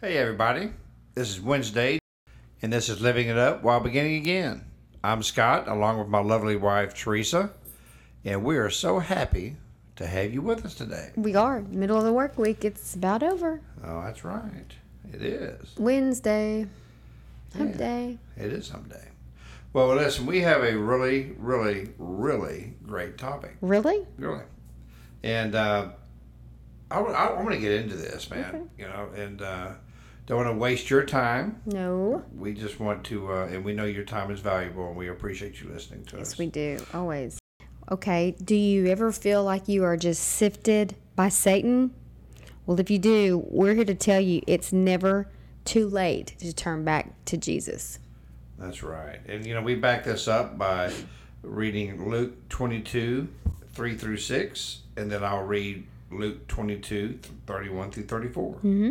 Hey everybody, this is Wednesday, and this is Living It Up While Beginning Again. I'm Scott, along with my lovely wife Teresa, and we are so happy to have you with us today. We are. Middle of the work week. It's about over. Oh, that's right. It is. Wednesday. Hump day. It is hump day. Well, listen, we have a really, really, really great topic. Really? Really. And I want to get into this, man. Okay. And don't want to waste your time. No. We just want to, and we know your time is valuable, and we appreciate you listening to us. Yes, we do. Always. Okay. Do you ever feel like you are just sifted by Satan? Well, if you do, we're here to tell you it's never too late to turn back to Jesus. That's right. And, we back this up by reading Luke 22, 3 through 6, and then I'll read Luke 22, 31 through 34. Mm-hmm.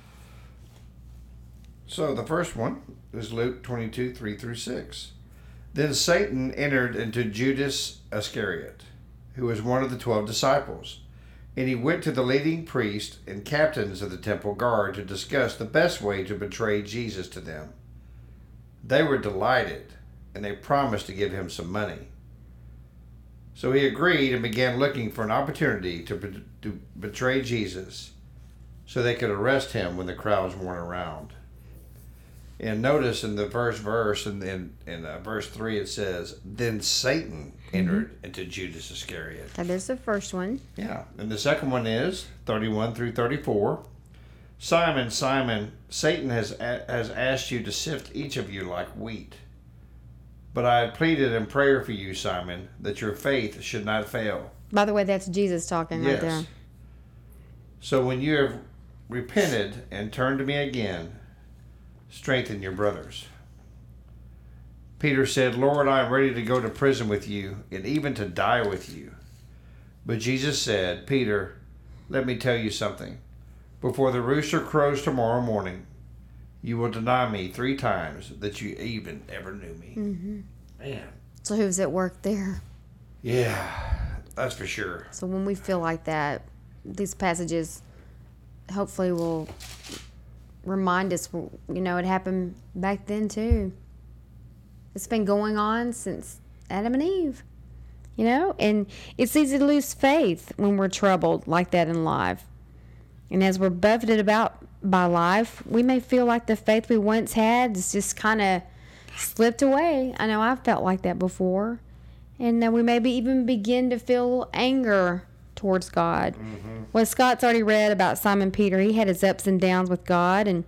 So the first one is Luke 22, 3 through 6. Then Satan entered into Judas Iscariot, who was one of the 12 disciples. And he went to the leading priests and captains of the temple guard to discuss the best way to betray Jesus to them. They were delighted, and they promised to give him some money. So he agreed and began looking for an opportunity to betray Jesus so they could arrest him when the crowds weren't around. And notice in the first verse, in verse 3, it says, Then Satan entered into Judas Iscariot. Okay, there's the first one. Yeah. And the second one is 31 through 34. Simon, Simon, Satan has asked you to sift each of you like wheat. But I had pleaded in prayer for you, Simon, that your faith should not fail. By the way, that's Jesus talking right there. So when you have repented and turned to me again, strengthen your brothers. Peter said, Lord, I am ready to go to prison with you and even to die with you. But Jesus said, Peter, let me tell you something. Before the rooster crows tomorrow morning, you will deny me 3 times that you even ever knew me. Mm-hmm. Man. So who's at work there? Yeah, that's for sure. So when we feel like that, these passages hopefully will remind us, it happened back then too. It's been going on since Adam and Eve, and it's easy to lose faith when we're troubled like that in life. And as we're buffeted about by life, we may feel like the faith we once had has just kind of slipped away. I know I've felt like that before. And we maybe even begin to feel anger towards God. Mm-hmm. Well, Scott's already read about Simon Peter. He had his ups and downs with God. And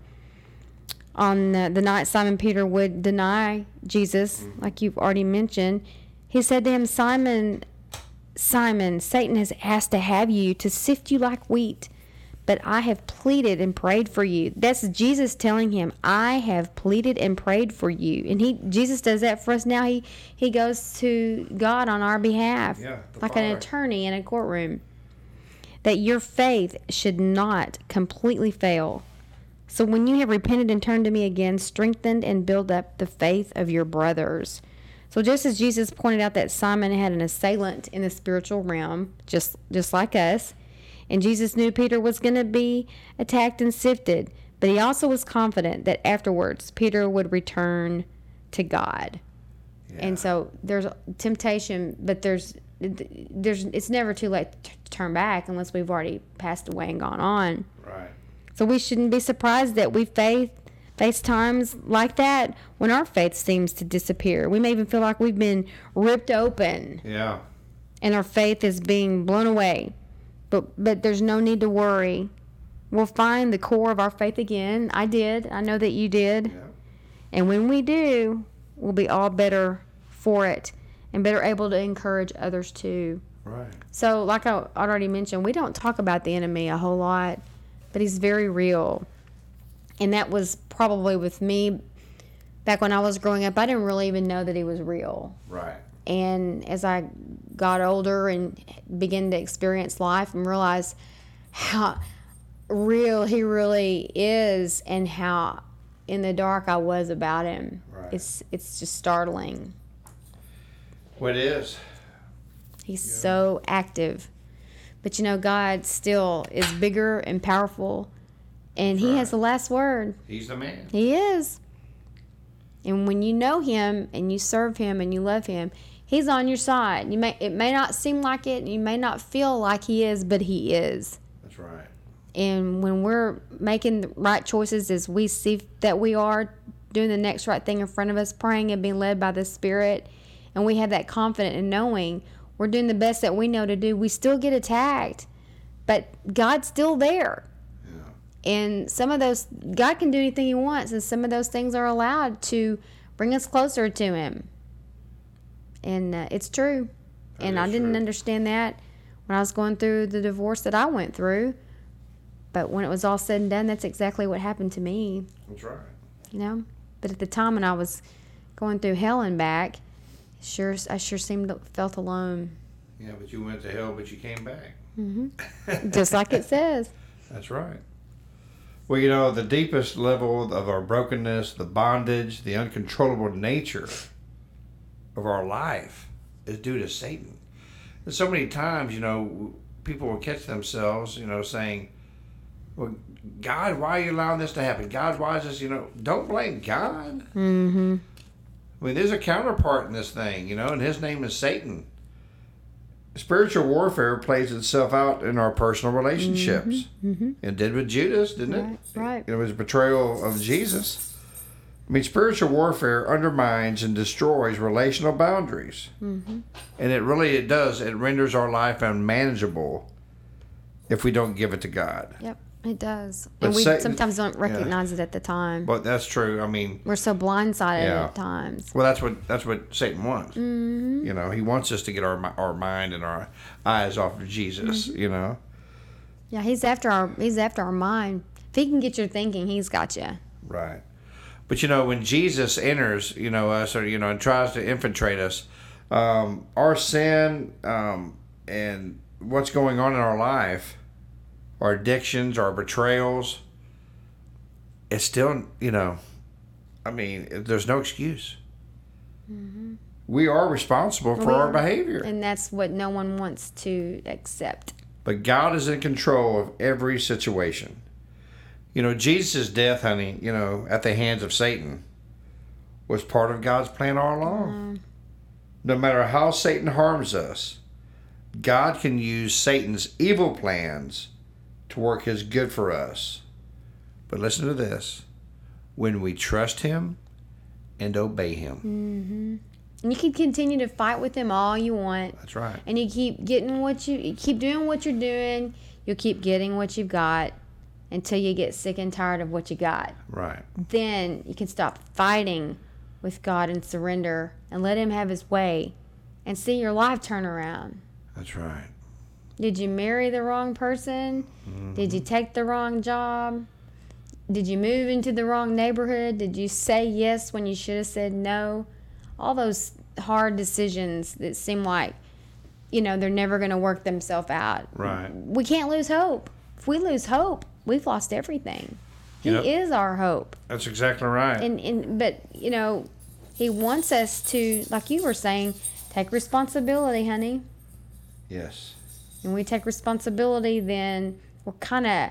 on the night Simon Peter would deny Jesus, like you've already mentioned, he said to him, Simon, Simon, Satan has asked to have you, to sift you like wheat. But I have pleaded and prayed for you. That's Jesus telling him, I have pleaded and prayed for you. And Jesus does that for us now. He goes to God on our behalf, like an attorney in a courtroom. That your faith should not completely fail. So when you have repented and turned to me again, strengthened and build up the faith of your brothers. So just as Jesus pointed out that Simon had an assailant in the spiritual realm, just like us, and Jesus knew Peter was going to be attacked and sifted, but he also was confident that afterwards Peter would return to God. Yeah. And so there's temptation, but it's never too late to turn back unless we've already passed away and gone on. Right. So we shouldn't be surprised that we face times like that when our faith seems to disappear. We may even feel like we've been ripped open. Yeah. And our faith is being blown away. But there's no need to worry. We'll find the core of our faith again. I did. I know that you did. Yeah. And when we do, we'll be all better for it and better able to encourage others too. Right. So like I already mentioned, we don't talk about the enemy a whole lot, but he's very real. And that was probably with me back when I was growing up. I didn't really even know that he was real. Right. And as I got older and began to experience life and realize how real he really is and how in the dark I was about him, right. It's just startling. Well, it is. He's so active. But God still is bigger and powerful And he has the last word. He's the man. He is. And when you know him and you serve him and you love him, he's on your side. It may not seem like it, you may not feel like he is, but he is. That's right. And when we're making the right choices as we see that we are doing the next right thing in front of us, praying and being led by the Spirit, and we have that confidence in knowing we're doing the best that we know to do, we still get attacked. But God's still there. And some of those, God can do anything he wants, and some of those things are allowed to bring us closer to him. And it's true. And I didn't understand that when I was going through the divorce that I went through. But when it was all said and done, that's exactly what happened to me. That's right. You know? But at the time when I was going through hell and back, I sure felt alone. Yeah, but you went to hell, but you came back. Mm-hmm. Just like it says. That's right. Well, you know, the deepest level of our brokenness, the bondage, the uncontrollable nature of our life is due to Satan. And so many times, you know, people will catch themselves, you know, saying, well, God, why are you allowing this to happen? God, why is this, you know, don't blame God. Mm-hmm. I mean, there's a counterpart in this thing, you know, and his name is Satan. Spiritual warfare plays itself out in our personal relationships. Mm-hmm. It did with Judas, didn't it? Right. It was a betrayal of Jesus. I mean, spiritual warfare undermines and destroys relational boundaries. Mm-hmm. And it does. It renders our life unmanageable if we don't give it to God. Yep, it does. But and we Satan, sometimes don't recognize it at the time. But that's true. I mean, we're so blindsided at times. Well, that's what Satan wants. Mm-hmm. You know, he wants us to get our mind and our eyes off of Jesus. Mm-hmm. You know. Yeah, he's after our mind. If he can get your thinking, he's got you. Right. But you know, when Jesus enters, you know, us, or you know, and tries to infiltrate us, our sin and what's going on in our life, our addictions, our betrayals, it's still, you know, I mean, there's no excuse. Mm-hmm. We are responsible for our behavior. And that's what no one wants to accept. But God is in control of every situation. You know, Jesus' death, honey, you know, at the hands of Satan was part of God's plan all along. No matter how Satan harms us, God can use Satan's evil plans to work his good for us. But listen to this. When we trust him and obey him. Mm-hmm. And you can continue to fight with him all you want. That's right. And you keep getting you keep doing what you're doing. You'll keep getting what you've got until you get sick and tired of what you got. Right. Then you can stop fighting with God and surrender and let him have his way and see your life turn around. That's right. Did you marry the wrong person? Mm-hmm. Did you take the wrong job? Did you move into the wrong neighborhood? Did you say yes when you should have said no? All those hard decisions that seem like, you know, they're never going to work themselves out. Right. We can't lose hope. If we lose hope, we've lost everything. He is our hope. That's exactly right. But, you know, he wants us to, like you were saying, take responsibility, honey. Yes. When we take responsibility, then we're kind of,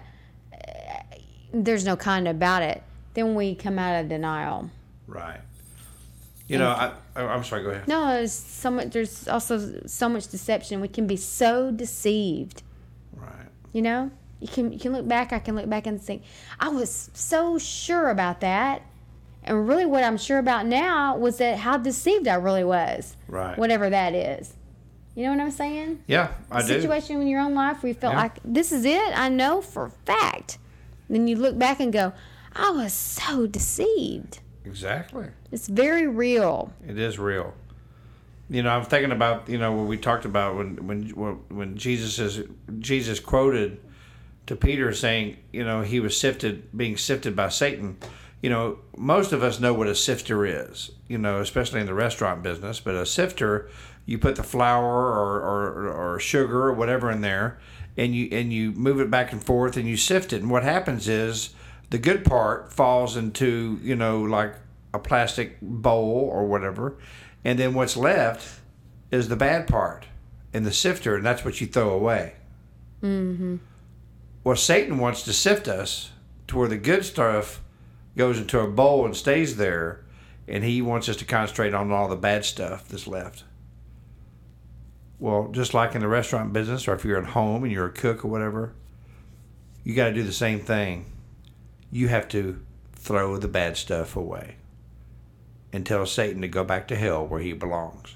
there's no kind about it. Then we come out of denial. Right. You know, I'm sorry, go ahead. No, there's also so much deception. We can be so deceived. Right. You know? You can look back, I can look back and think, I was so sure about that. And really what I'm sure about now was that how deceived I really was. Right. Whatever that is. You know what I'm saying? Yeah, I do. A situation in your own life where you felt like, this is it, I know for a fact. Then you look back and go, I was so deceived. Exactly. It's very real. It is real. You know, I'm thinking about, you know, what we talked about when Jesus quoted to Peter saying, you know, he was being sifted by Satan. You know, most of us know what a sifter is, you know, especially in the restaurant business. But a sifter, you put the flour or sugar or whatever in there, and you move it back and forth and you sift it. And what happens is the good part falls into, you know, like a plastic bowl or whatever, and then what's left is the bad part in the sifter, and that's what you throw away. Mm-hmm. Well, Satan wants to sift us to where the good stuff goes into a bowl and stays there, and he wants us to concentrate on all the bad stuff that's left. Well, just like in the restaurant business, or if you're at home and you're a cook or whatever, you got to do the same thing. You have to throw the bad stuff away and tell Satan to go back to hell where he belongs.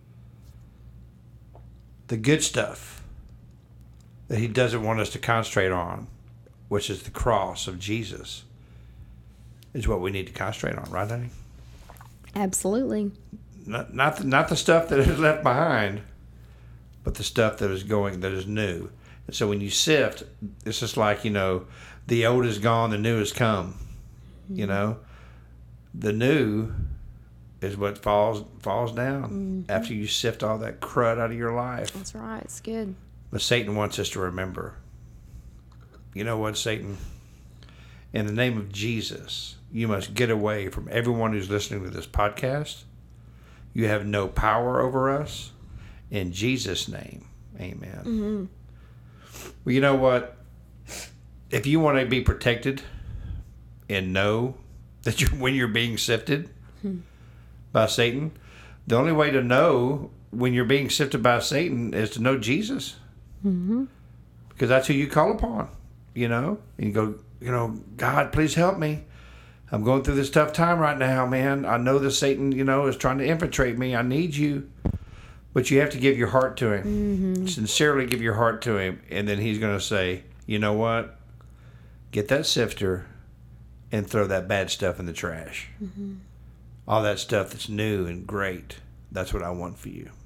The good stuff that he doesn't want us to concentrate on, which is the cross of Jesus, is what we need to concentrate on, right, honey? Absolutely. Not the stuff that is left behind, but the stuff that is new. And so when you sift, it's just like, the old is gone, the new has come. Mm-hmm. The new is what falls down after you sift all that crud out of your life. That's right. It's good. But Satan wants us to remember. You know what, Satan? In the name of Jesus, you must get away from everyone who's listening to this podcast. You have no power over us. In Jesus' name, amen. Mm-hmm. Well, you know what? If you want to be protected and know that when you're being sifted by Satan, the only way to know when you're being sifted by Satan is to know Jesus. Mm-hmm. Because that's who you call upon, And you go, God, please help me. I'm going through this tough time right now, man. I know that Satan, is trying to infiltrate me. I need you. But you have to give your heart to him. Mm-hmm. Sincerely give your heart to him. And then he's going to say, you know what? Get that sifter and throw that bad stuff in the trash. Mm-hmm. All that stuff that's new and great. That's what I want for you.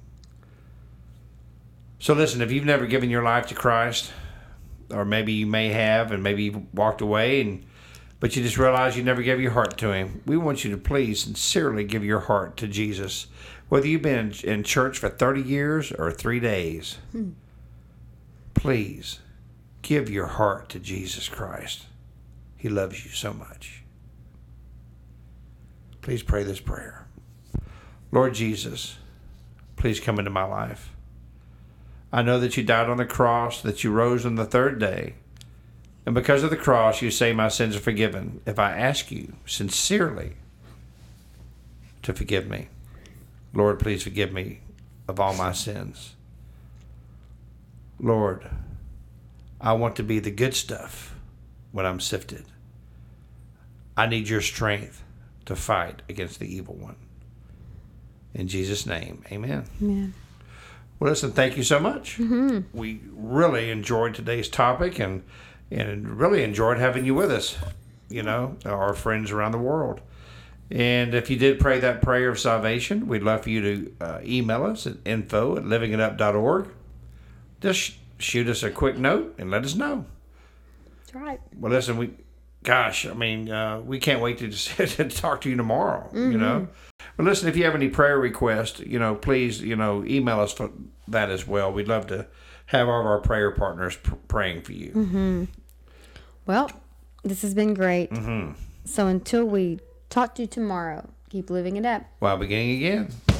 So listen, if you've never given your life to Christ, or maybe you may have, and maybe you walked away, but you just realized you never gave your heart to him, we want you to please sincerely give your heart to Jesus. Whether you've been in church for 30 years or 3 days, please give your heart to Jesus Christ. He loves you so much. Please pray this prayer. Lord Jesus, please come into my life. I know that you died on the cross, that you rose on the third day. And because of the cross, you say my sins are forgiven. If I ask you sincerely to forgive me, Lord, please forgive me of all my sins. Lord, I want to be the good stuff when I'm sifted. I need your strength to fight against the evil one. In Jesus' name, amen. Amen. Well, listen, thank you so much. Mm-hmm. We really enjoyed today's topic and really enjoyed having you with us, our friends around the world. And if you did pray that prayer of salvation, we'd love for you to email us at info@livingitup.org. Just shoot us a quick note and let us know. That's right. Well, listen, we can't wait to talk to you tomorrow, Mm-hmm. But listen, if you have any prayer requests, please, email us for that as well. We'd love to have all of our prayer partners praying for you. Mm-hmm. Well, this has been great. Mm-hmm. So until we talk to you tomorrow, keep living it up. While beginning again.